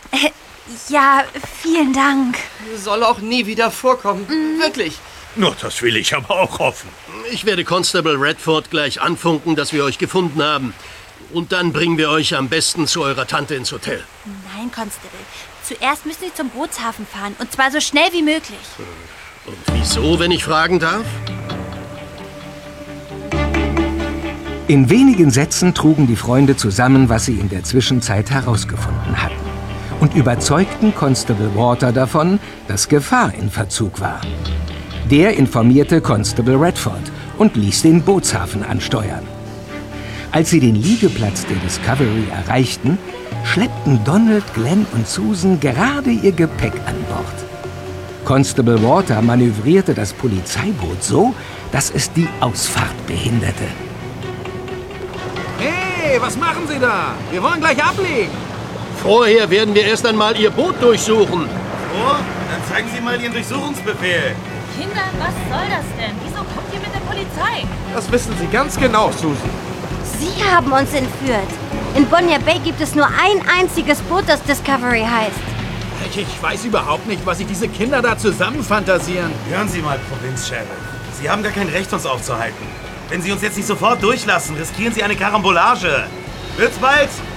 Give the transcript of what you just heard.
Ja, vielen Dank. Soll auch nie wieder vorkommen. Wirklich. Nur das will ich aber auch hoffen. Ich werde Constable Redford gleich anfunken, dass wir euch gefunden haben. Und dann bringen wir euch am besten zu eurer Tante ins Hotel. Nein, Constable. Zuerst müssen Sie zum Bootshafen fahren. Und zwar so schnell wie möglich. Und wieso, wenn ich fragen darf? In wenigen Sätzen trugen die Freunde zusammen, was sie in der Zwischenzeit herausgefunden hatten. Und überzeugten Constable Walter davon, dass Gefahr in Verzug war. Der informierte Constable Redford und ließ den Bootshafen ansteuern. Als sie den Liegeplatz der Discovery erreichten, schleppten Donald, Glenn und Susan gerade ihr Gepäck an Bord. Constable Walter manövrierte das Polizeiboot so, dass es die Ausfahrt behinderte. Hey, was machen Sie da? Wir wollen gleich ablegen. Vorher werden wir erst einmal Ihr Boot durchsuchen. Oh, dann zeigen Sie mal Ihren Durchsuchungsbefehl. Kinder, was soll das denn? Wieso kommt ihr mit der Polizei? Das wissen Sie ganz genau, Susan. Sie haben uns entführt. In Bonnier Bay gibt es nur ein einziges Boot, das Discovery heißt. Ich weiß überhaupt nicht, was sich diese Kinder da zusammenfantasieren. Hören Sie mal, Provinz-Sheriff. Sie haben gar kein Recht, uns aufzuhalten. Wenn Sie uns jetzt nicht sofort durchlassen, riskieren Sie eine Karambolage. Wird's bald?